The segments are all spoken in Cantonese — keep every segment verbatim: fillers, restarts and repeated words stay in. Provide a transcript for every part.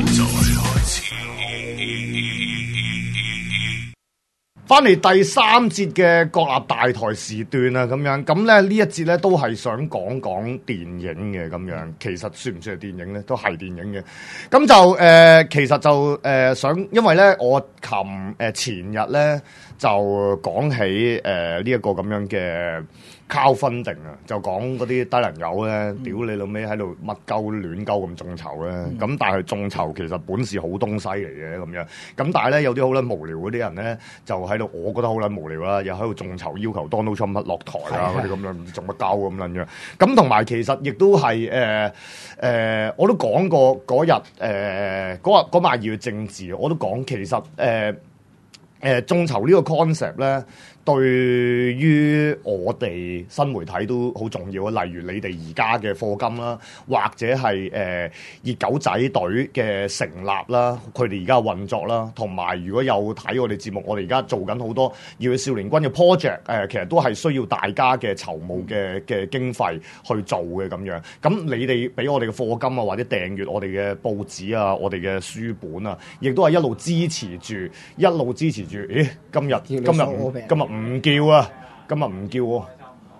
翻嚟第三節嘅國立大台時段啊，咁樣咁咧呢一節咧都係想講講電影嘅咁樣，其實算唔算係電影咧？都係電影嘅。咁就誒、呃，其實就誒、呃、想，因為咧我琴誒、呃、前日咧就講起誒呢一個咁樣嘅crowdfunding啊，就講嗰啲低能友咧，嗯、屌你老尾喺度乜鳩亂鳩咁眾籌咧，咁、嗯、但係眾籌其實本是好東西嚟嘅咁樣，咁但係咧有啲好撚無聊嗰啲人咧就喺度，我覺得好撚無聊啦，又喺度眾籌要求 Donald Trump 落台啊嗰啲咁樣，唔知做乜鳩咁撚樣，咁同埋其實亦都係誒誒，我都講過嗰日誒嗰日嗰晚要政治，我都講其實誒誒眾籌呢個 concept 咧。對於我哋新媒體都好重要啊，例如你哋而家嘅課金啦，或者係誒、呃、熱狗仔隊嘅成立啦，佢哋而家運作啦，同埋如果有睇我哋節目，我哋而家做緊好多熱血少年軍嘅 project，誒、呃、其實都係需要大家嘅籌募嘅嘅經費去做嘅咁樣。咁你哋俾我哋嘅課金啊，或者訂閱我哋嘅報紙啊，我哋嘅書本啊，亦都係一路支持住，一路支持住。咦，今日今日今日唔叫啊！今日唔叫喎、啊，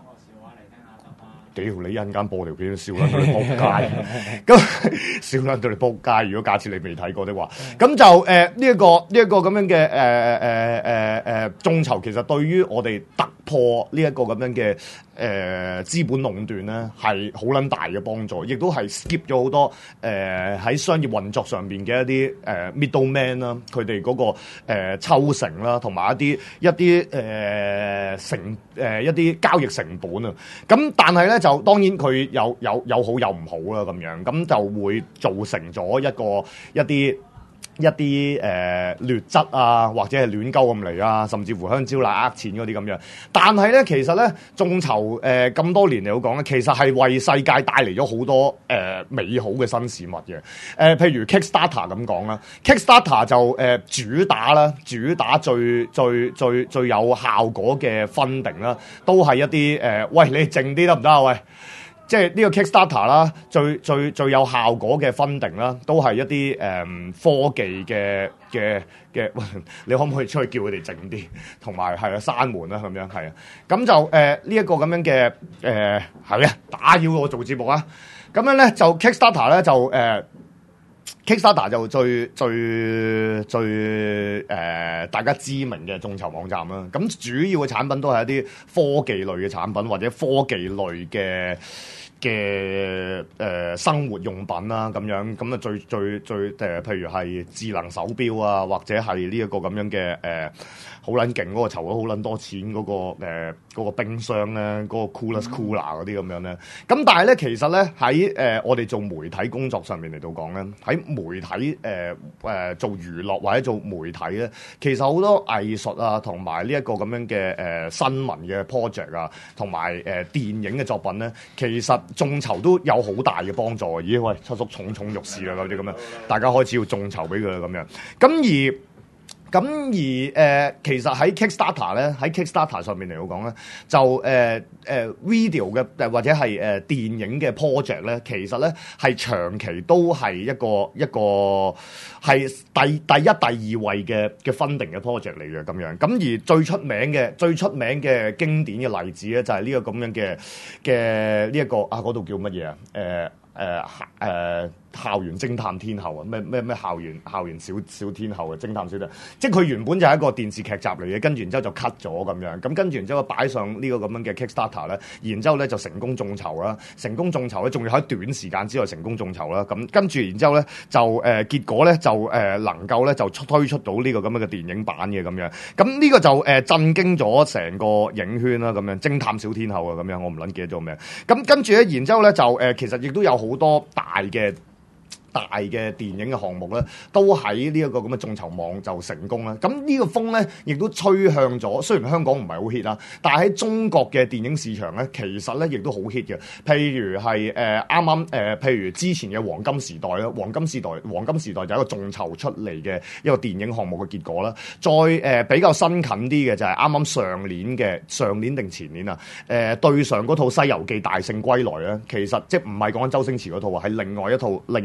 屌你一陣間播條片笑撚到你仆街，咁笑撚到你仆街。如果假設你未睇過的話，咁就誒呢一個呢一、這個咁樣嘅誒誒誒誒眾籌，其實對於我哋突破呢一個咁樣嘅誒、呃、資本壟斷咧，係好撚大嘅幫助，亦都係 skip 咗好多誒喺、呃、商業運作上邊嘅一啲誒、呃、middleman 啦，佢哋嗰個、呃、抽成啦，同埋一啲一啲誒、呃、成誒、呃、一啲交易成本啊。咁但係咧就當然佢有有有好有唔好啦，咁樣咁就會造成咗一個一啲。一啲誒、呃、劣質啊，或者係亂鳩咁嚟啊，甚至乎香蕉奶呃錢嗰啲咁樣。但係咧，其實咧眾籌誒咁多年嚟講咧，其實係為世界帶嚟咗好多誒、呃、美好嘅新事物嘅。誒、呃，譬如 Kickstarter 咁講啦 ，Kickstarter 就誒、呃、主打啦，主打最最最最有效果嘅 funding 啦，都係一啲誒、呃，喂，你靜啲得唔得啊？喂！即係呢個 Kickstarter 啦，最最最有效果嘅 funding 啦，都係一啲誒、嗯、科技嘅嘅嘅，你可唔可以出去叫佢哋靜啲？同埋係啊，閂門啦咁樣係啊，咁就誒呢一個咁樣嘅誒係啊，打擾我做節目啊，咁樣咧就 Kickstarter 咧就誒、呃、Kickstarter 就最最最誒、呃、大家知名嘅眾籌網站啦。咁主要嘅產品都係一啲科技類嘅產品，或者科技類嘅。嘅誒、呃、生活用品啦，咁樣咁啊最最最誒、呃，譬如係智能手錶啊，或者係呢一個咁樣嘅誒好撚勁嗰個籌咗好撚多錢嗰、嗰個誒嗰、呃嗰個冰箱咧，嗰、嗰個 Cooler Cooler 嗰啲咁樣咧。咁但係咧，其實咧喺誒我哋做媒體工作上面嚟到講咧，喺媒體誒誒、呃呃、做娛樂或者做媒體咧，其實好多藝術啊，同埋呢一個咁樣嘅誒、呃、新聞嘅 project 啊，同埋誒電影嘅作品咧，其實眾籌都有好大嘅幫助。咦喂，七叔蠢蠢欲試啦嗰啲咁樣，大家開始要眾籌俾佢啦咁樣。咁而咁而誒、呃，其實喺 Kickstarter 咧，喺 Kickstarter 上面嚟講咧，就誒誒、呃呃、video 嘅誒或者係誒、呃、電影嘅 project 咧，其實咧係長期都係一個一個係第第一、第二位嘅嘅 funding 嘅 project 嚟嘅咁樣。咁而最出名嘅最出名嘅經典嘅例子咧，就係呢個咁樣嘅嘅呢一個啊嗰度叫乜嘢啊？誒誒誒。校園偵探天后啊，咩咩咩校園校園小小天后嘅偵探小隊，即係佢原本就係一個電視劇集嚟嘅，跟住然之後就 cut 咗咁樣，咁跟住然之後擺上呢個咁樣嘅 Kickstarter 咧，然之後咧就成功眾籌啦，成功眾籌咧，仲要喺短時間之內成功眾籌啦，咁跟住然之後咧就誒、呃、結果咧就誒、呃、能夠咧就推出到呢個咁樣嘅電影版嘅咁樣，咁呢個就誒、呃、震驚咗成個影圈啦，咁樣偵探小天后啊咁樣，我唔撚記得咗咩，咁跟住咧，然之後咧就誒、呃、其實亦都有好多大嘅。大嘅電影嘅項目咧，都喺呢一個咁嘅眾籌網就成功啦。咁呢個風咧，亦都吹向咗。雖然香港唔係好 hit 啦，但係喺中國嘅電影市場咧，其實咧亦都好 hit 嘅。譬如係誒啱啱誒，譬如之前嘅黃金時代啦，黃金時代黃金時代就係一個眾籌出嚟嘅一個電影項目嘅結果啦。再誒、呃、比較新近啲嘅就係啱啱上年嘅上年定前年啊，誒、呃、對上嗰套《西遊記大聖歸來》咧，其實即係唔係講緊周星馳嗰套啊，係另外一套另外一套。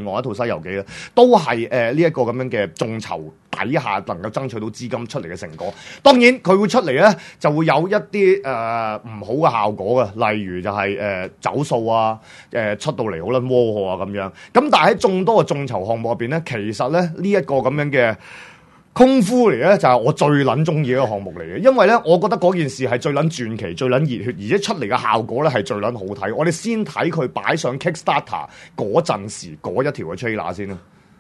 西遊記》咧，都係誒呢一個咁樣嘅眾籌底下能夠爭取到資金出嚟嘅成果。當然佢會出嚟咧，就會有一啲誒唔好嘅效果嘅，例如就係、是、誒、呃、走數啊，誒、呃、出到嚟好撚窩火啊咁樣。咁但係喺眾多嘅眾籌項目入邊咧，其實咧呢一、這個咁樣嘅功夫嚟咧，就係、是、我最撚中意嘅一個項目嚟嘅，因為咧，我覺得嗰件事係最撚傳奇、最撚熱血，而且出嚟嘅效果咧係最撚好睇。我哋先睇佢擺上 Kickstarter 嗰陣時嗰一條嘅 trailer 先啦。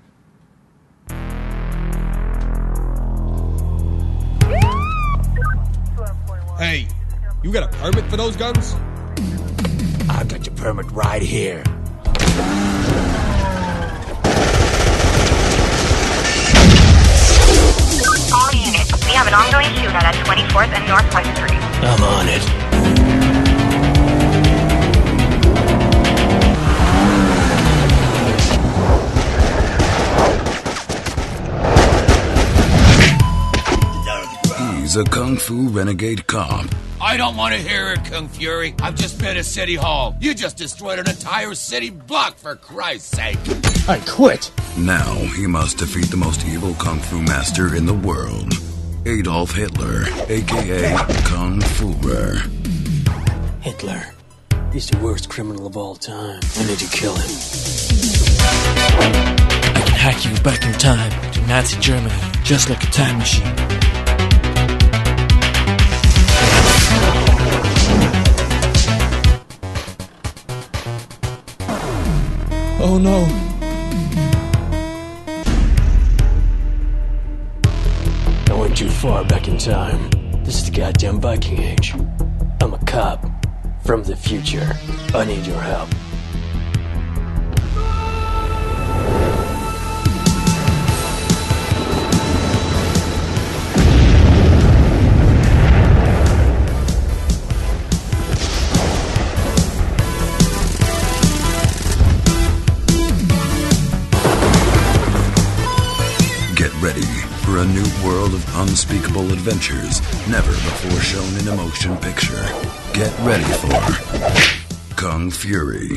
Hey, you got a permit for those guns? I've got your permit right here. All units, we have an ongoing shootout at twenty-fourth and Northwest Street. I'm on it. He's a kung fu renegade cop. I don't want to hear it, Kung Fury. I've just been at City Hall. You just destroyed an entire city block, for Christ's sake. I quit. Now he must defeat the most evil kung fu master in the world, Adolf Hitler, aka Kung Fuhrer. Hitler. He's the worst criminal of all time. I need to kill him. I can hack you back in time to Nazi Germany, just like a time machine. Oh no. I went too far back in time. This is the goddamn Viking Age. I'm a cop from the future. I need your help. Get ready for a new world of unspeakable adventures never before shown in a motion picture. Get ready for Kung Fury.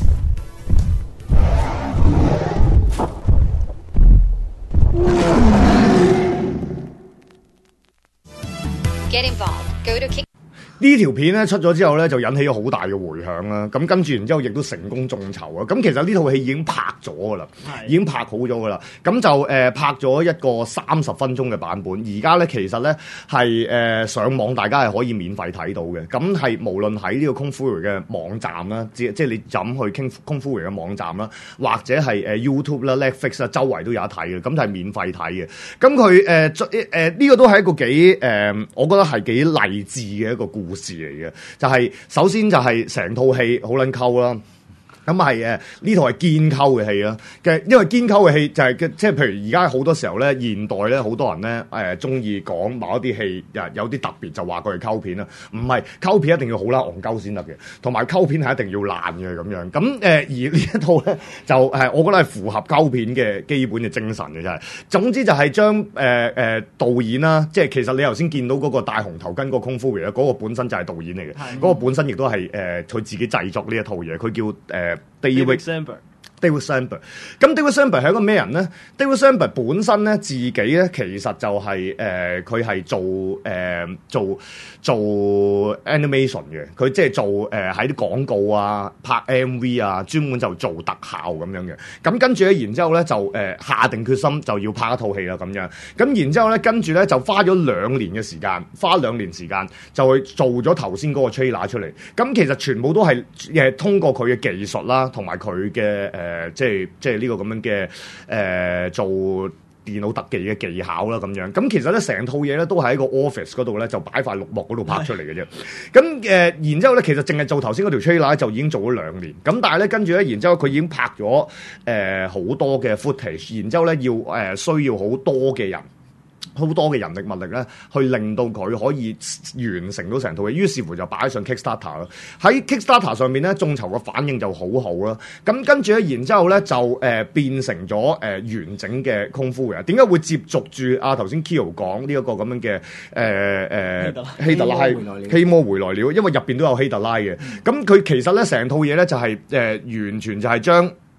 Get involved. Go to Kick. 呢條片咧出咗之後咧，就引起咗好大嘅迴響啦。咁跟住然之後，亦都成功眾籌啊。咁其實呢套戲已經拍咗噶啦，已經拍好咗噶啦。咁就誒、呃、拍咗一個三十分鐘嘅版本。而家咧其實咧係誒上網，大家係可以免費睇到嘅。咁係無論喺呢個 Kung Fury 嘅網站啦，即即係你咁去 Kung Fury 嘅網站啦，或者係誒 YouTube 啦、Netflix 啦，周圍都有得睇嘅。咁就係免費睇嘅。咁佢誒誒呢個都係一個幾誒、呃，我覺得係幾勵志嘅一個故事嚟嘅。就係、是、首先就係成套戲好撚溝啦。咁係誒呢套係堅溝嘅戲啦，嘅因為堅溝嘅戲就係、是、即係譬如而家好多時候咧，現代咧好多人咧誒中意講某一啲戲有有啲特別就話佢係溝片啦，唔係溝片一定要好啦戇鳩先得嘅，同埋溝片係一定要爛嘅咁樣。咁誒、呃、而呢一套咧就誒我覺得係符合溝片嘅基本嘅精神嘅真係。總之就係將誒誒導演啦，即係其實你頭先見到嗰個戴紅頭巾嗰個功夫嚟咧，嗰個本身就係導演嚟嘅，嗰、嗰個本身亦都係誒佢自己製作呢一套嘢，佢叫誒。呃David Sandberg，David Sandberg，咁 David Sandberg 係一個咩人咧 ？David Sandberg 本身咧自己咧其實就係誒佢係做誒、呃、做做 animation 嘅，佢即係做誒喺啲廣告啊、拍 M V 啊，專門就做特效咁樣嘅。咁跟住咧，然之後咧就誒、呃、下定決心就要拍一套戲啦咁樣。咁然之後咧，跟住咧就花咗兩年嘅時間，花兩年時間就去做咗頭先嗰個 trailer 出嚟。咁其實全部都係誒通過佢嘅技術啦，同埋佢嘅誒即係即係呢個咁樣嘅誒、呃、做電腦特技嘅技巧啦咁樣。咁其實咧成套嘢咧都喺個 office 嗰度咧就擺塊綠幕嗰度拍出嚟嘅啫。咁誒、呃、然之後咧其實淨係做頭先嗰條 trailer 就已經做咗兩年。咁但係咧跟住咧然之後佢已經拍咗誒好多嘅 footage，然之後咧要誒、呃、需要好多嘅人。好多嘅人力物力咧，去令到佢可以完成到成套嘢，於是乎就擺上 Kickstarter 啦。喺 Kickstarter 上面咧，眾籌嘅反應就好好啦。咁跟住咧，然之後咧就誒、呃、變成咗誒、呃、完整嘅功夫嘅。點解會接續住啊頭先 Kyo 講呢一個咁樣嘅誒誒希特拉希魔回來了？因為入邊都有希特拉嘅。咁佢、嗯、其實咧成套嘢咧就係、是、誒、呃、完全就係將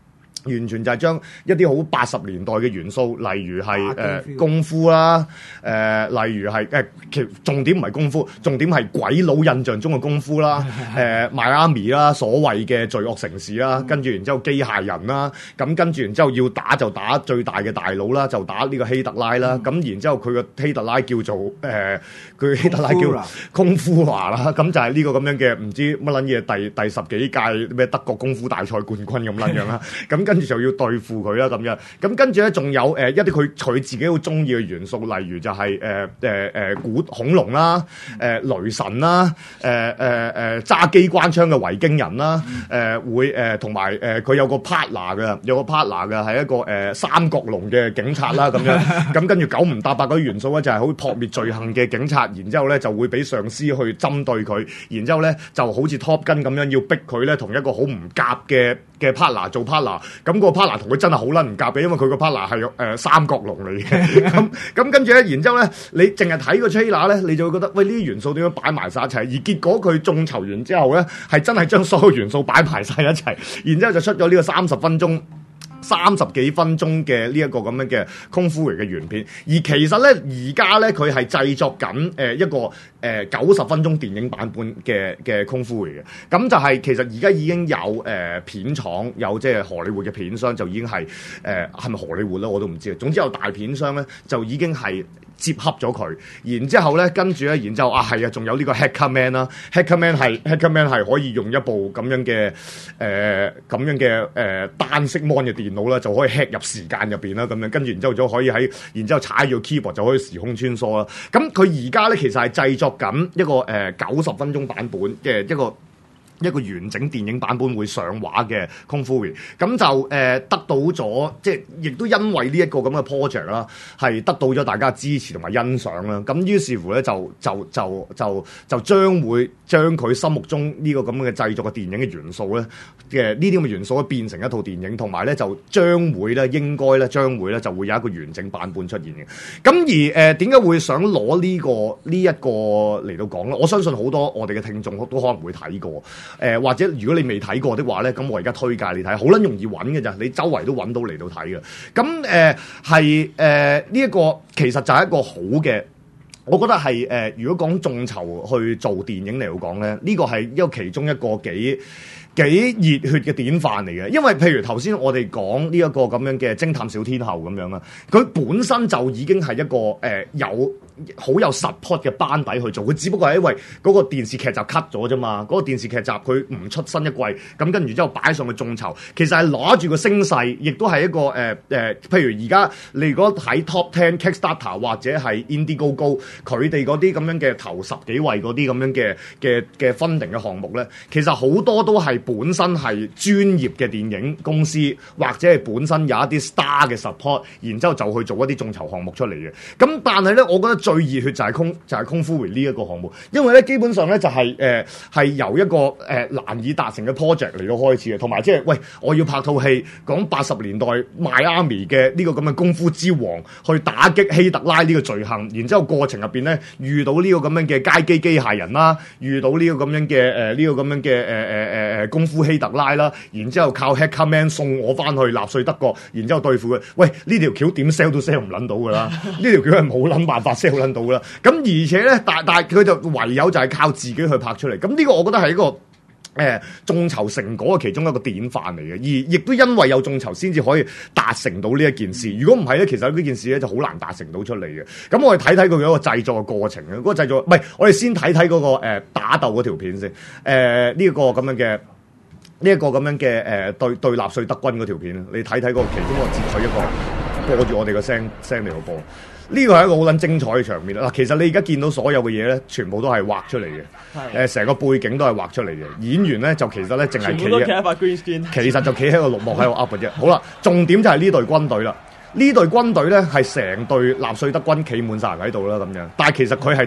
完全就係將一啲好八十年代嘅元素，例如係誒、呃、功夫啦，誒、呃、例如係誒其重點唔係功夫，重點係鬼佬印象中嘅功夫啦，誒邁阿密啦，所謂嘅罪惡城市啦，跟住然之後機械人啦，咁跟住然之後要打就打最大嘅大佬啦，就打呢個希特拉啦，咁、嗯、然之後佢個希特拉叫做誒佢、呃、希特拉叫功夫華啦，咁就係呢個咁樣嘅唔知乜撚嘢第第十幾屆咩德國功夫大賽冠軍咁撚樣啦，咁跟住就要對付佢啦咁樣，咁跟住咧仲有誒、呃、一啲佢佢自己好中意嘅元素，例如就係誒誒誒古恐龍啦，誒、呃、雷神啦，誒誒誒揸機關槍嘅維京人啦，誒、呃、會誒同埋誒佢有個 partner 嘅，有個 partner 嘅係一個誒、呃、三角龍嘅警察啦咁樣，咁跟住九唔搭八嗰啲元素咧就係好撲滅罪行嘅警察，然之後咧就會俾上司去針對佢，然之後咧就好似 Top Gun咁樣要逼佢咧同一個好唔夾嘅嘅 partner 做 partner，咁個 partner 同佢真係好撚唔夾嘅，因為佢個 partner 係誒三角龍嚟嘅，咁咁跟住咧，然之後咧，你淨係睇個 trailer 咧，你就會覺得喂呢啲元素點樣擺埋晒一齊，而結果佢眾籌完之後咧，係真係將所有元素擺埋晒一齊，然之後就出咗呢個三十分鐘。三十幾分鐘嘅呢一個咁樣嘅功夫嚟嘅原片，而其實咧而家咧佢係製作緊誒一個誒九十分鐘電影版本嘅嘅功夫嚟嘅，咁就係其實而家已經有誒、呃、片廠有即係荷里活嘅片商就已經係誒係咪荷里活咧我都唔知啊，總之有大片商咧就已經係接洽咗佢，然之後咧跟住咧，然之後啊係啊，仲有呢個 Hacker Man 啦 ，Hacker Man 係 Hacker Man 係可以用一部咁樣嘅誒咁樣嘅誒、呃、單色 mon 嘅電腦啦，就可以 hack 入時間入邊啦，咁樣跟住然之後就可以喺，然之後踩住 keyboard 就可以時空穿梭啦。咁佢而家咧其實係製作緊一個誒九十分鐘版本嘅一個。一個完整電影版本會上畫嘅功夫咁就誒、呃、得到咗，即係亦都因為呢一個咁嘅 project 啦，係得到咗大家支持同埋欣賞啦。咁於是乎咧，就就就就就將會將佢心目中呢個咁嘅製作嘅電影嘅元素咧嘅呢啲咁嘅元素咧變成一套電影，同埋咧就將會咧應該咧將會咧就會有一個完整版本出現嘅。咁而誒點解會想攞呢、這個呢一、這個嚟到講咧？我相信好多我哋嘅聽眾都可能會睇過。誒、呃、或者如果你未睇過的話咧，咁我而家推介你睇，好撚容易揾嘅咋，你周圍都揾到嚟到睇嘅。咁誒係誒呢一個其實就係一個好嘅，我覺得係誒、呃、如果講眾籌去做電影嚟到講咧，呢、呢個係一個其中一個幾幾熱血嘅典範嚟嘅。因為譬如頭先我哋講呢一個咁樣嘅偵探小天后咁樣啦，佢本身就已經係一個誒、呃、有好有 support 嘅班底去做，佢只不過係因為嗰個電視劇集 cut 咗啫嘛，嗰、嗰個電視劇集佢唔出新一季，咁跟住之後擺上去眾籌，其實係攞住個聲勢，亦都係一個誒誒、呃呃，譬如而家你如果睇 Top Ten Kickstarter 或者係 Indiegogo，佢哋嗰啲咁樣嘅頭十幾位嗰啲咁樣嘅嘅嘅 funding 嘅項目咧，其實好多都係本身係專業嘅電影公司，或者係本身有一啲 star 嘅 support， 然之後就去做一啲眾籌項目出嚟嘅。咁但係咧，我覺得最熱血就係空就係功夫回呢一個項目，因為咧基本上咧就係誒係由一個誒、呃、難以達成嘅 project 嚟到開始嘅，同埋即係喂我要拍套戲講八十年代邁阿密嘅呢個咁嘅功夫之王去打擊希特拉呢個罪行，然之後過程入邊咧遇到呢個咁樣嘅街機機械人啦，遇到呢個咁樣嘅誒呢個咁樣嘅誒誒誒功夫希特拉啦，然之後靠 Hacker Man 送我翻去納粹德國，然之後對付佢。喂，呢條橋點 sell 都 sell 唔撚到㗎啦，呢條橋係冇撚辦法 sell 撚到㗎啦。咁而且咧，但但佢就唯有就係靠自己去拍出嚟。咁呢個我覺得係一個誒眾籌成果嘅其中一個典範嚟嘅，而亦都因為有眾籌先至可以達成到呢一件事。如果唔係咧，其實呢件事咧就好難達成到出嚟嘅。咁我哋睇睇佢嗰個製作嘅過程啊，嗰、嗰個製作唔係我哋先睇睇嗰個、呃、打鬥嗰條片先。誒呢一個咁樣嘅。呢一個咁樣嘅誒、呃、對對納粹德軍嗰條片，你睇睇嗰個其中一個截取一個播住我哋個聲聲嚟到播，呢個係一個好撚精彩嘅場面啦。其實你而家見到所有嘅嘢咧，全部都係畫出嚟嘅，誒成、呃、個背景都係畫出嚟嘅。演員咧就其實咧淨係企喺塊 green screen，其實就企喺個綠幕喺度 up 嘅啫。好啦，重點就係呢隊軍隊啦。呢隊軍隊咧係成隊納粹德軍企滿晒人喺度啦咁樣，但係其實佢係得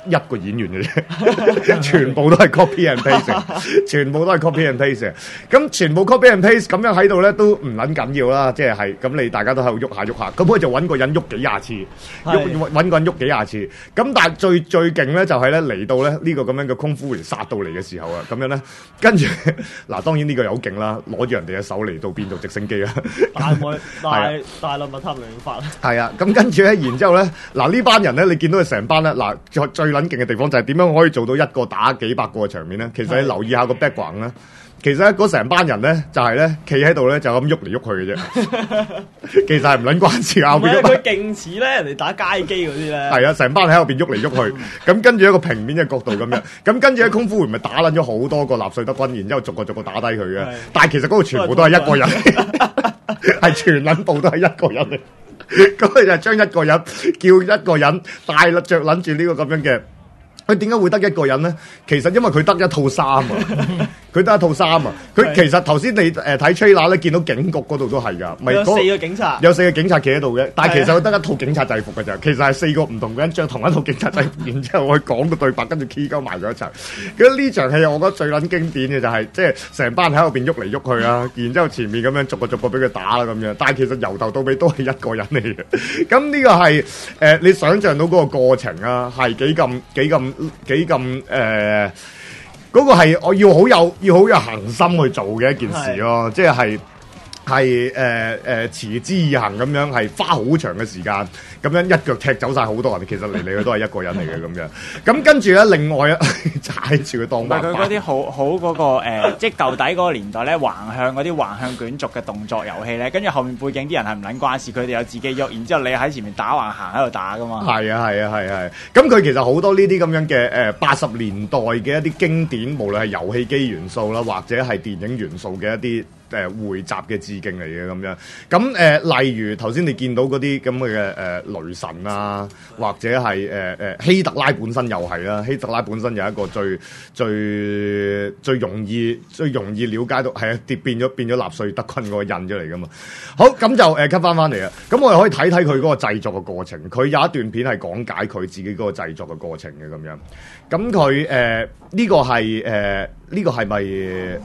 一個演員嘅啫，全部都係 copy and paste， 全部都係 copy and paste。咁全部 copy and paste 咁樣喺度咧都唔撚緊要啦，即係係咁你大家都喺度喐下喐下，咁佢就揾個人喐幾廿次，喐揾個人喐幾廿次。咁但係最最勁咧就係咧嚟到咧呢個咁樣嘅空夫員殺到嚟嘅時候啊，咁樣咧跟住嗱當然呢個又好勁啦，攞住人哋嘅手嚟到變做直升機啦， 大內大大內密探兩法。 係啊，咁跟住咧，然之後咧，嗱呢班人咧，你見到佢成班咧，嗱最最撚勁嘅地方就係點樣可以做到一個打幾百個嘅場面咧？其實你留意下個 background 咧，其實咧嗰成班人咧就係咧企喺度咧就咁喐嚟喐去嘅啫，其實係唔撚關事啊！ 佢佢勁似咧人哋打街機嗰啲咧， 係啊，成班喺後邊喐嚟喐去，咁跟住一個平面嘅角度咁樣，咁跟住喺空夫員咪打撚咗好多個納粹德軍，然之後逐個逐個打低佢嘅，但係其實嗰度全部都係一個人，係全撚部都係一個人嚟。咁佢就將一個人叫一個人帶着撚住呢個咁樣嘅，佢點解會得一個人咧？其實因為佢得一套衫啊，佢得一套衫啊。佢其實頭先你誒睇 trailer 咧，見到警局嗰度都係㗎，咪有四個警察， 有四個警察企喺度嘅，但係其實佢得一套警察制服嘅咋，其實係四個唔同嘅人着同一套警察制服，然之後去講個對白，跟住 key 鳩埋咗一齊。咁呢場戲我覺得最撚經典嘅就係、是，即係成班喺後邊喐嚟喐去啊，然之後前面咁樣逐個逐個俾佢打啦咁樣，但係其實由頭到尾都係一個人嚟嘅。咁呢個係誒、呃、你想象到嗰個過程啊，係幾咁幾咁幾咁誒嗰個係我要好有要好有恆心去做嘅一件事咯，即係係誒誒持之以恆咁樣，係花好長嘅時間，咁樣一腳踢走晒好多人，其實嚟嚟去都係一個人嚟嘅咁樣。咁跟住咧，另外啊，踩住佢當唔係佢嗰啲好好嗰、嗰個、呃、即係舊底嗰個年代咧，橫向嗰啲橫向捲軸嘅動作遊戲咧，跟住後面背景啲人係唔撚關事，佢哋有自己喐，然之後你喺前面打橫行喺度打噶嘛。係啊係啊係係。咁佢其實好多呢啲咁樣嘅誒八十年代嘅一啲經典，無論係遊戲機元素啦，或者係電影元素嘅一啲。誒匯集嘅致敬嚟嘅咁樣，咁誒、呃、例如頭先你見到嗰啲咁嘅誒雷神啊，或者係誒誒希特拉本身又係啦，希特拉本身有一個最最最容易最容易了解到係啊跌變咗變咗納粹德軍嗰個印出嚟噶嘛。好，咁就誒 cut 翻翻嚟啊，咁我哋可以睇睇佢嗰個製作嘅過程，佢有一段片係講解佢自己嗰個製作嘅過程嘅咁樣，咁佢誒呢個係誒呢個係咪？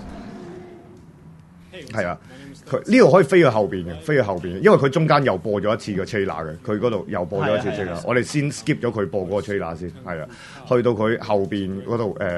係啊，佢呢度可以飛去後邊嘅，飛去後邊嘅，因為佢中間又播咗一次個 trailer 嘅，佢嗰度又播咗一次 trailer。我哋先 skip 咗佢播嗰個 trailer 先，係啊，去到佢後邊嗰度誒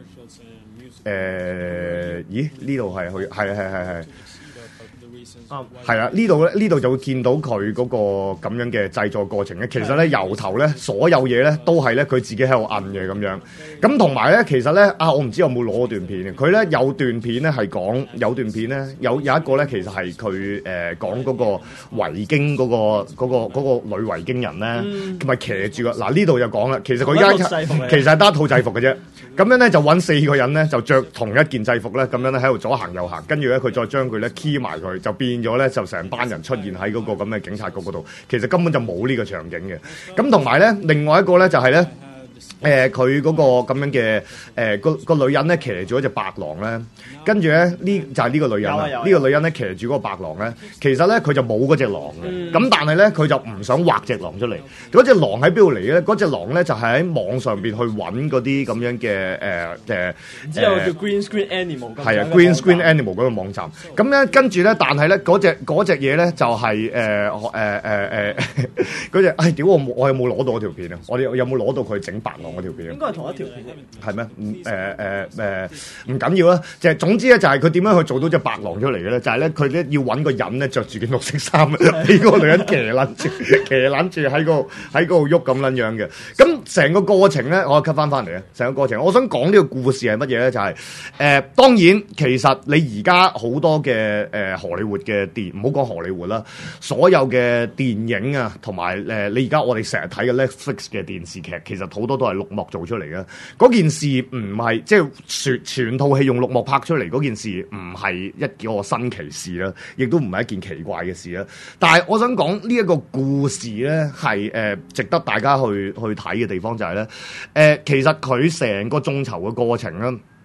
誒，咦？呢度係去係係係係。係啊，呢度咧，呢度就會見到佢嗰個咁樣嘅製作過程咧。其實咧，由頭咧，所有嘢咧都係咧佢自己喺度摁嘅咁樣。咁同埋咧，其實咧啊，我唔知有冇攞段片嘅。佢咧有段片咧係講，有段片咧有有一個咧，其實係佢誒講嗰個維京嗰、嗰個嗰、嗰個嗰個女維京人咧，同埋騎住個嗱呢度就講啦。其實佢而家其實係得一套制服嘅啫。咁樣咧就揾四個人咧就着同一件制服咧，咁樣咧喺度左行右行，跟住咧佢再將佢咧 key 埋佢，就變咗咧就成班人出現喺嗰個咁嘅警察局嗰度。其實根本就冇呢個場景嘅。咁同埋咧，另外一個咧就係咧。誒佢嗰個咁樣嘅誒個個女人咧騎住一隻白狼咧，跟住咧呢就係、是、呢個女人啦。呢個女人咧騎住嗰個白狼咧，其實咧佢就冇嗰隻狼嘅。咁、嗯、但係咧佢就唔想畫隻狼出嚟。嗰隻狼喺邊度嚟咧？嗰隻狼咧就係、是、喺網上邊去揾嗰啲咁樣嘅誒誒。 之後叫 Green Screen Animal。係啊 ，Green Screen Animal 嗰個網站。咁咧跟住咧，但係咧嗰隻嗰隻嘢咧就係誒誒誒誒嗰隻。唉，屌我我有冇攞到嗰條片啊？我哋有冇攞到佢整白狼嗰條片？ 應該係同一條片啫。係咩？ 唔誒誒誒唔緊要啦，就係總之咧，就係佢點樣去做到隻白狼出嚟嘅咧？就係咧，佢咧要揾個人咧着住件綠色衫，俾個女人騎撚住，騎撚住喺個喺嗰度喐咁撚樣嘅。咁成個過程咧，我 cut 翻翻嚟啊！成個過程，我想講呢個故事係乜嘢咧？就係、是、誒、呃，當然其實你而家好多嘅誒、呃、荷里活嘅電，唔好講荷里活啦，所有嘅電影啊，同埋誒你而家我哋成日睇嘅 Netflix 嘅電視劇，其實好多都係綠幕做出嚟嘅。嗰件事唔係即係全全套戲用綠幕拍出嚟，嗰件事唔係一個新奇事啦，亦都唔係一件奇怪嘅事啦。但係我想講呢一個故事咧，係誒、呃、值得大家去去睇嘅地方就係、是、咧，誒、呃、其實佢成個眾籌嘅過程啦。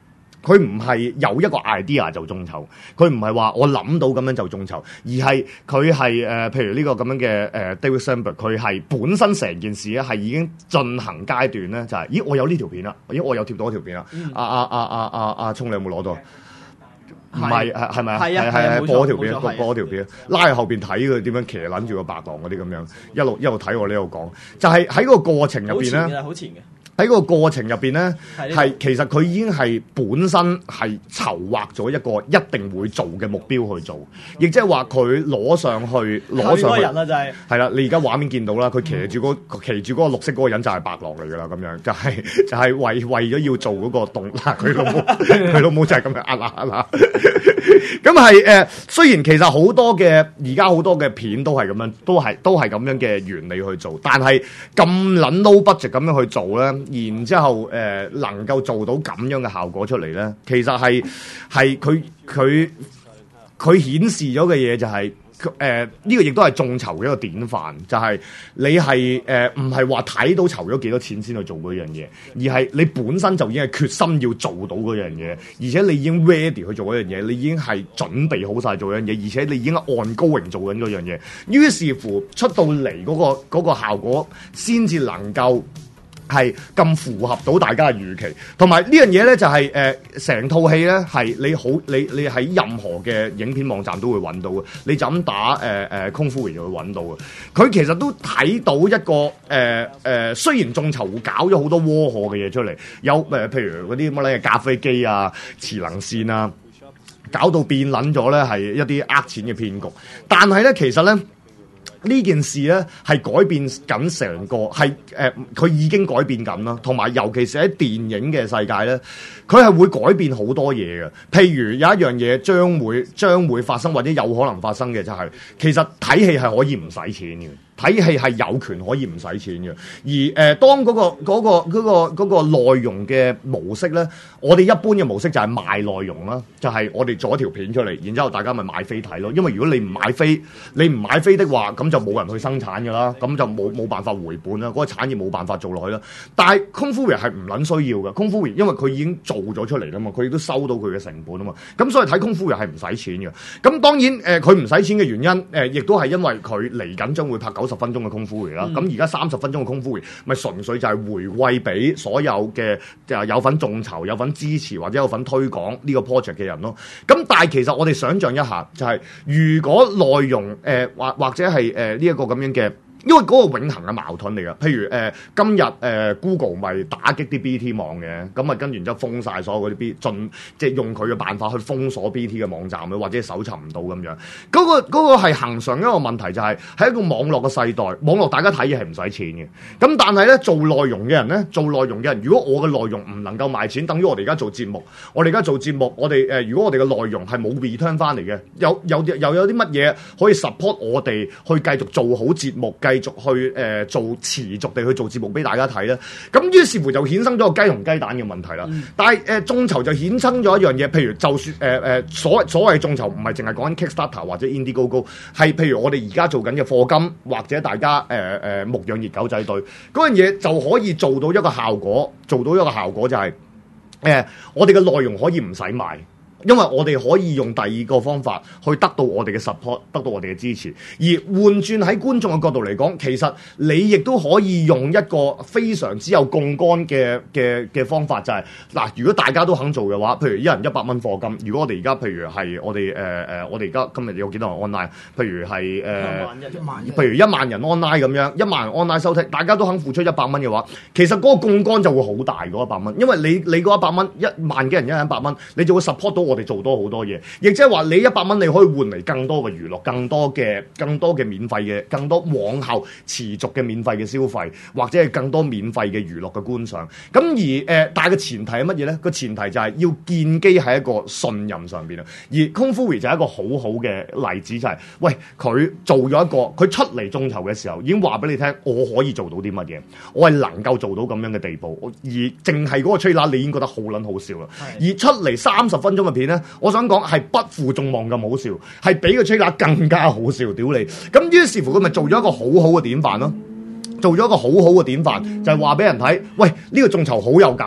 佢唔係有一個 idea 就眾籌，佢唔係話我諗到咁樣就眾籌，而係佢係誒，譬如呢個咁樣嘅誒、呃、David Sandberg，佢係本身成件事咧係已經進行階段咧，就係、是、咦我有呢條片啦，咦我有貼到嗰條片啦，阿阿阿阿阿阿聰你有冇攞到？唔係係係咪啊？係係係播條片，播播條片，拉喺後邊睇佢點樣騎撚住個白狼嗰啲咁樣，一路一路睇我呢度講，就係、是、喺個過程入邊咧， 好前嘅。 喺個過程入邊咧，係其實佢已經係本身係籌劃咗一個一定會做嘅目標去做，亦即係話佢攞上去攞上去。人啦就係係啦，你而家畫面見到啦，佢騎住嗰騎住嗰個綠色嗰個人就係白狼嚟㗎啦，咁樣就係、是、就係、是、為為咗要做嗰個動嗱，佢老母佢老母就係咁樣呃啦呃啦。咁係誒，雖然其實好多嘅而家好多嘅片都係咁樣，都係都係咁樣嘅原理去做，但係咁撚 low budget 咁樣去做咧。然之後誒、呃、能夠做到咁樣嘅效果出嚟咧，其實係係佢佢佢顯示咗嘅嘢就係誒呢個亦都係眾籌嘅一個典範，就係、是、你係誒唔係話睇到籌咗幾多錢先去做嗰樣嘢，而係你本身就已經係決心要做到嗰樣嘢，而且你已經 ready 去做嗰樣嘢，你已經係準備好晒做嗰樣嘢，而且你已經按高榮做緊嗰樣嘢，於是乎出到嚟嗰個嗰個效果先至能夠係咁符合到大家嘅預期，同埋呢樣嘢咧就係誒成套戲咧係你好你你喺任何嘅影片網站都會揾到嘅，你就咁打誒誒、呃、空腹就會揾到嘅。佢其實都睇到一個誒誒、呃呃，雖然眾籌搞咗好多窩火嘅嘢出嚟，有誒、呃、譬如嗰啲乜咧咖啡機啊、磁能線啊，搞到變撚咗咧係一啲呃錢嘅騙局，但係咧其實咧。呢件事咧係改變緊成個係誒，佢、呃、已經改變緊啦。同埋尤其是喺電影嘅世界咧，佢係會改變好多嘢嘅。譬如有一樣嘢將會將會發生或者有可能發生嘅就係、是，其實睇戲係可以唔使錢嘅。睇戲係有權可以唔使錢嘅，而誒、呃、當嗰、那個嗰、那個嗰、那個嗰、那個內容嘅模式咧，我哋一般嘅模式就係賣內容啦，就係、是、我哋做一條片出嚟，然之後大家咪買飛睇咯。因為如果你唔買飛，你唔買飛的話，咁就冇人去生產㗎啦，咁就冇冇辦法回本啦，嗰、那個產業冇辦法做落去啦。但係 Kung Fury 係唔撚需要嘅 Kung Fury 因為佢已經做咗出嚟啦嘛，佢亦都收到佢嘅成本啊嘛，咁所以睇 Kung Fury係唔使錢嘅。咁當然誒佢唔使錢嘅原因誒，亦都係因為佢嚟緊將會拍九十分鐘嘅Kung Fury啦，咁而家三十分鐘嘅Kung Fury咪純粹就係回饋俾所有嘅就係有份眾籌、有份支持或者有份推廣呢個 project 嘅人咯。咁但係其實我哋想象一下，就係、是、如果內容誒或、呃、或者係誒呢一個咁樣嘅。因為嗰個永恆嘅矛盾嚟㗎，譬如誒、呃、今日誒、呃、Google 咪打擊啲 B T 網嘅，咁啊跟住然之後封晒所有嗰啲 B， 盡即係用佢嘅辦法去封鎖 B T 嘅網站或者搜尋唔到咁樣。嗰、那個嗰、那個係恆常一個問題、就是，就係喺一個網絡嘅世代，網絡大家睇嘢係唔使錢嘅。咁但係咧做內容嘅人咧，做內容嘅人，如果我嘅內容唔能夠賣錢，等於我哋而家做節目，我哋而家做節目，我哋誒、呃、如果我哋嘅內容係冇 return 翻嚟嘅，有有又有啲乜嘢可以 support 我哋去繼續做好節目，繼續去誒。呃做持續地去做節目俾大家睇咧，咁於是乎就衍生咗個雞同雞蛋嘅問題啦。嗯、但係誒眾籌就衍生咗一樣嘢，譬如就算誒誒、呃、所所謂眾籌唔係淨係講緊 Kickstarter 或者 Indiegogo， 係譬如我哋而家做緊嘅課金或者大家誒誒、呃呃、牧養熱狗仔隊嗰樣嘢就可以做到一個效果，做到一個效果就係、是、誒、呃、我哋嘅內容可以唔使賣。因為我哋可以用第二個方法去得到我哋嘅 support， 得到我哋嘅支持。而換轉喺觀眾嘅角度嚟講，其實你亦都可以用一個非常之有槓桿嘅嘅嘅方法，就係、是、嗱，如果大家都肯做嘅話，譬如一人一百蚊課金。如果我哋而家譬如係我哋誒誒，我哋而家今日有幾多人 online？譬如係誒，呃、一萬，譬如一萬人 online 咁樣，一萬人 online 收聽，大家都肯付出一百蚊嘅話，其實嗰個槓桿就會好大嗰一百蚊，因為你你嗰一百蚊，一萬幾人一人一百蚊，你就會 support 到我。我哋做多好多嘢，亦即係話你一百蚊你可以換嚟更多嘅娛樂，更多嘅更多嘅免費嘅，更多往後持續嘅免費嘅消費，或者係更多免費嘅娛樂嘅觀賞。咁而誒、呃，但係個前提係乜嘢咧？個前提就係要建基喺一個信任上邊啊。而 Kung Fury 就係一個好好嘅例子，就係、是、喂佢做咗一個，佢出嚟眾籌嘅時候已經話俾你聽，我可以做到啲乜嘢，我係能夠做到咁樣嘅地步。而淨係嗰個吹喇，你已經覺得好撚好笑啦。而出嚟三十分鐘嘅片咧，我想講係不負眾望咁好笑，係比個吹喇更加好笑，屌你！咁於是乎佢咪做咗一個好好嘅典範咯，做咗一個好好嘅典範，就係話俾人睇，喂呢、這個眾籌好有價值。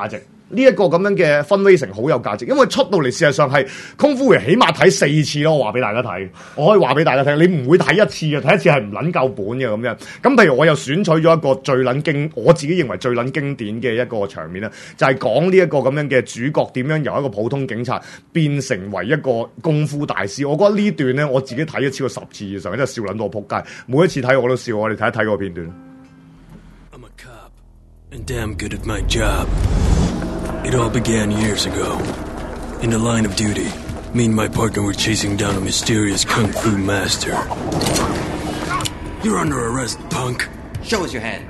呢一個咁樣嘅分 racing 好有價值，因為出到嚟事實上係功夫會起碼睇四次咯，我話俾大家睇，我可以話俾大家聽，你唔會睇一次嘅，睇一次係唔撚夠本嘅咁樣。咁譬如我又選取咗一個最撚經，我自己認為最撚經典嘅一個場面啦，就係講呢一個咁樣嘅主角點樣由一個普通警察變成為一個功夫大師。我覺得呢段咧我自己睇咗超過十次以上，真係笑撚到我仆街，每一次睇我都笑。我哋睇一睇嗰個片段。 I'm a cop and damn good at my job. It all began years ago. In the line of duty, me and my partner were chasing down a mysterious kung fu master. You're under arrest, punk. Show us your hand.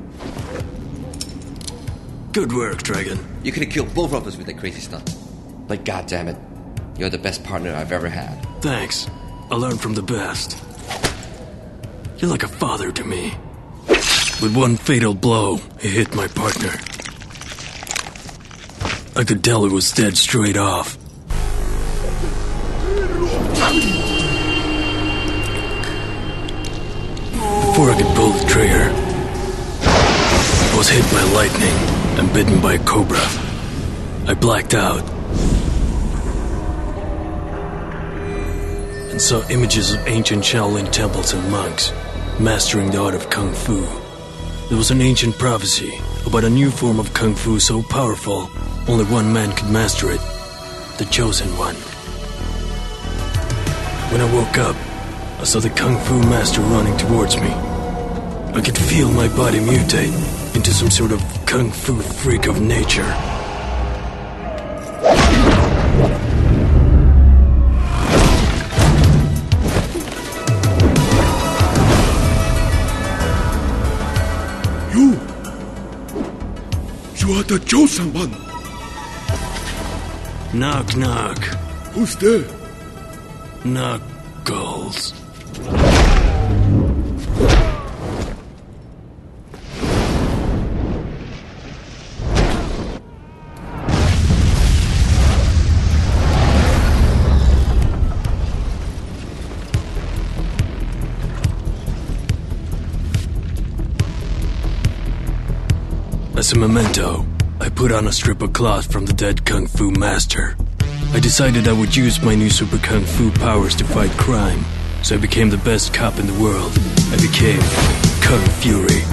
Good work, Dragon. You could have killed both of us with that crazy stunt. But goddammit, you're the best partner I've ever had. Thanks. I learned from the best. You're like a father to me. With one fatal blow, he hit my partner. I could tell he was dead straight off. Before I could pull the trigger, I was hit by lightning and bitten by a cobra. I blacked out and saw images of ancient Shaolin temples and monks mastering the art of Kung Fu. There was an ancient prophecy about a new form of Kung Fu so powerful only one man could master it, the Chosen One. When I woke up, I saw the Kung Fu master running towards me. I could feel my body mutate into some sort of Kung Fu freak of nature. You! You are the Chosen One! Knock, knock. Who's there? Knuckles. As a memento, I put on a strip of cloth from the dead Kung Fu master. I decided I would use my new super Kung Fu powers to fight crime, so I became the best cop in the world. I became Kung Fury.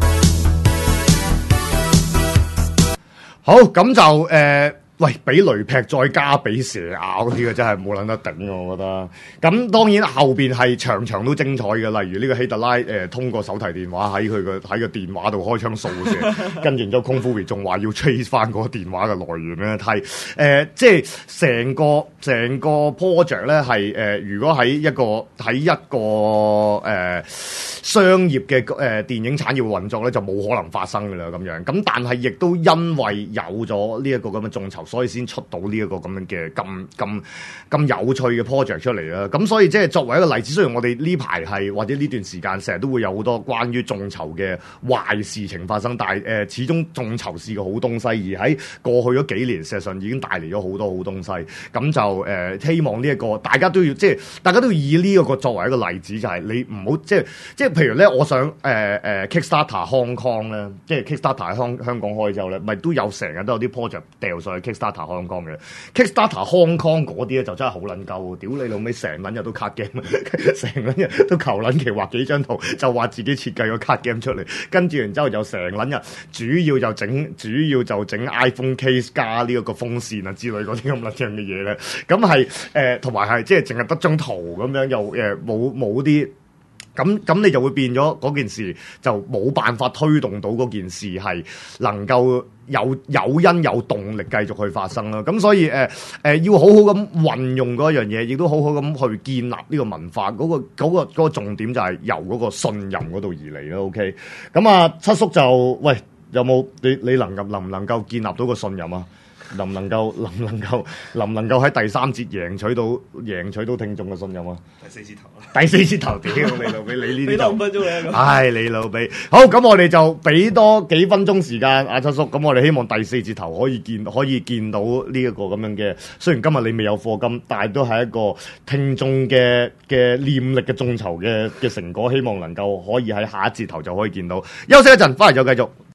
好，咁就誒。呃喂，俾雷劈再加俾蛇咬呢個真係冇撚得頂啊！我覺得。咁當然後邊係場場都精彩嘅，例如呢個希特拉誒、呃、通過手提電話喺佢個喺個電話度開槍掃射，跟住然之後空夫別仲話要 trace 翻嗰個電話嘅來源咧，係誒、呃、即係成個成個 project 咧係誒，如果喺一個喺一個誒、呃、商業嘅誒、呃、電影產業運作咧，就冇可能發生嘅啦咁樣。咁但係亦都因為有咗呢一個咁嘅眾籌，所以先出到呢一個咁樣嘅咁咁咁有趣嘅 project 出嚟啦。咁所以即係作為一個例子，雖然我哋呢排係或者呢段時間成日都會有好多關於眾籌嘅壞事情發生，但係誒、呃、始終眾籌是個好東西，而喺過去嗰幾年，事實上已經帶嚟咗好多好東西。咁就誒、呃、希望呢、這、一個大家都要即係大家都要以呢一個作為一個例子，就係、是、你唔好即係即係譬如咧，我想誒誒、呃呃、Kickstarter Hong Kong 咧，即係 Kickstarter 喺香香港開之後咧，咪都有成日都有啲 project 掉上去 Kickstarter Hong Kong 嘅 Kickstarter Hong Kong 嗰啲咧就真係好撚鳩，屌你老味成撚日都 card game， 成撚日都求撚其畫幾張圖，就話自己設計個 card game 出嚟，跟住然之後就成撚日主要就整主要就整 iPhone case 加呢一個風扇啊之類嗰啲咁撚樣嘅嘢咧，咁係誒同埋係即係淨係得張圖咁樣，又誒冇冇啲。咁咁你就會變咗嗰件事就冇辦法推動到嗰件事係能夠有有因有動力繼續去發生啦。咁所以誒誒、呃呃、要好好咁運用嗰樣嘢，亦都好好咁去建立呢個文化。嗰、嗰個嗰、嗰個嗰個重點就係由嗰個信任嗰度而嚟啦。OK， 咁啊七叔就喂有冇你你能夠能唔能夠建立到個信任啊？能唔能夠能唔能夠能唔能夠喺第三節贏取到贏取到聽眾嘅信任啊？ 第四節頭啦， 第四節頭屌你老味，你呢啲俾多五分鐘你咁。 唉，你老味，好咁我哋就俾多幾分鐘時間阿七叔，咁我哋希望第四節頭可以見可以見到呢一個咁樣嘅，雖然今日你未有課金，但係都係一個聽眾嘅嘅念力嘅眾籌嘅嘅成果，希望能夠可以喺下一節頭就可以見到。休息一陣，翻嚟再繼續。